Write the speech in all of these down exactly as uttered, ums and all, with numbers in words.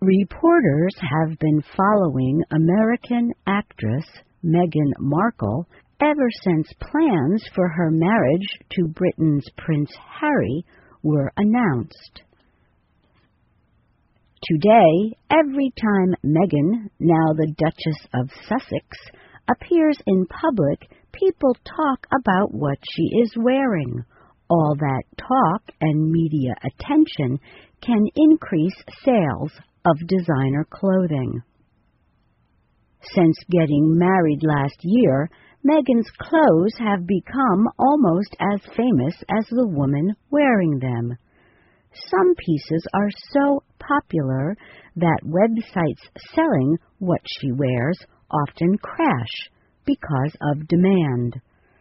Reporters have been following American actress Meghan Markle ever since plans for her marriage to Britain's Prince Harry were announced. Today, every time Meghan, now the Duchess of Sussex, appears in public, people talk about what she is wearing. All that talk and media attention can increase sales of designer clothing. Since getting married last year, Meghan's clothes have become almost as famous as the woman wearing them. Some pieces are so popular that websites selling what she wears often crash because of demand.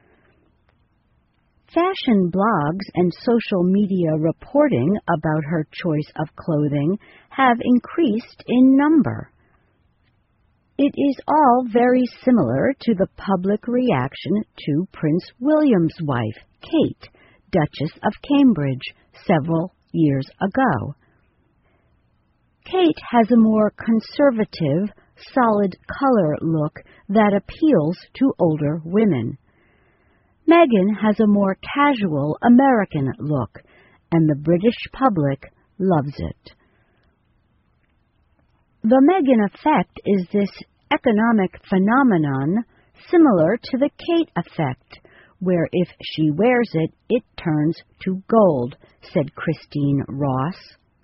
Fashion blogs and social media reporting about her choice of clothing have increased in number. It is all very similar to the public reaction to Prince William's wife, Kate, Duchess of Cambridge, several years ago. Kate has a more conservative, solid color look that appeals to older women. Meghan has a more casual American look, and the British public loves it. The Meghan effect is this economic phenomenon similar to the Kate effect, where if she wears it, it turns to gold, said Christine Ross.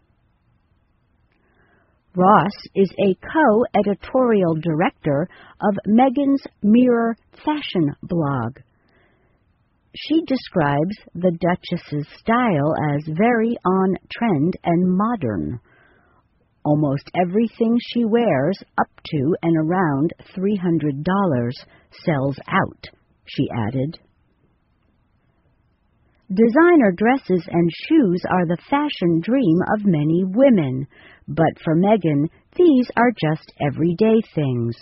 Ross is a co-editorial director of Meghan's Mirror fashion blog. She describes the Duchess's style as very on-trend and modern. Almost everything she wears, up to and around three hundred dollars, sells out, she added. Designer dresses and shoes are the fashion dream of many women, but for Meghan, these are just everyday things.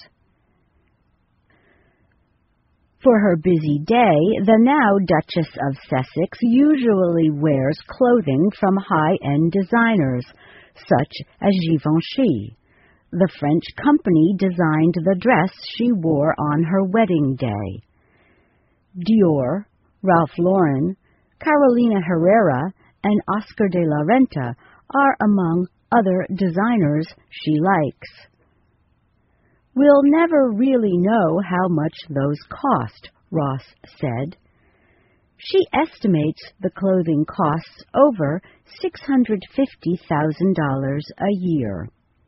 For her busy day, the now Duchess of Sussex usually wears clothing from high-end designers, such as Givenchy. The French company designed the dress she wore on her wedding day. Dior, Ralph Lauren, Carolina Herrera, and Oscar de la Renta are among other designers she likes. We'll never really know how much those cost, Ross said. She estimates the clothing costs over six hundred fifty thousand dollars a year.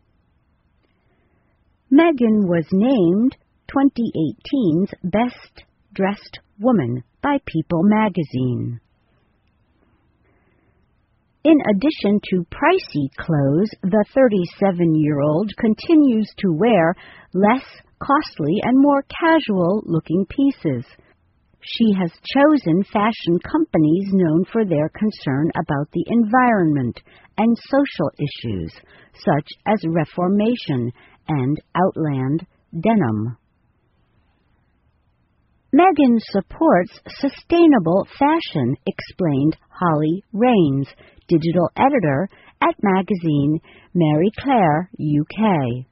Meghan was named twenty eighteen's Best Dressed Woman by People magazine. In addition to pricey clothes, the thirty-seven-year-old continues to wear less costly and more casual-looking pieces. She has chosen fashion companies known for their concern about the environment and social issues, such as Reformation and Outland Denim. Meghan supports sustainable fashion, explained Holly Rains, digital editor at magazine Marie Claire U K.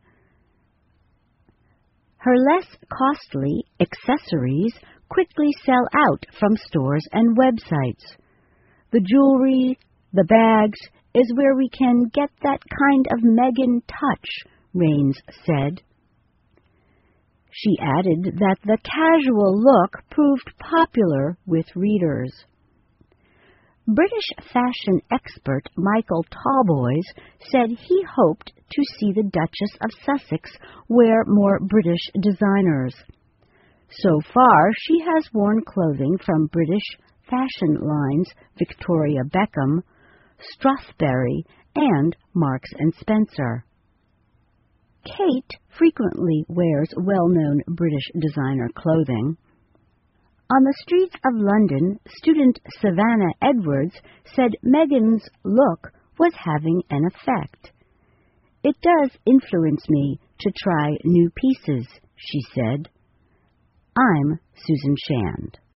Her less costly accessories quickly sell out from stores and websites. The jewelry, the bags, is where we can get that kind of Meghan touch, Rains said. She added that the casual look proved popular with readers. British fashion expert Michael Talboys said he hoped to see the Duchess of Sussex wear more British designers. So far, she has worn clothing from British fashion lines Victoria Beckham, Strathberry, and Marks and Spencer. Kate frequently wears well-known British designer clothing. On the streets of London, student Savannah Edwards said Meghan's look was having an effect. "It does influence me to try new pieces," she said. I'm Susan Shand.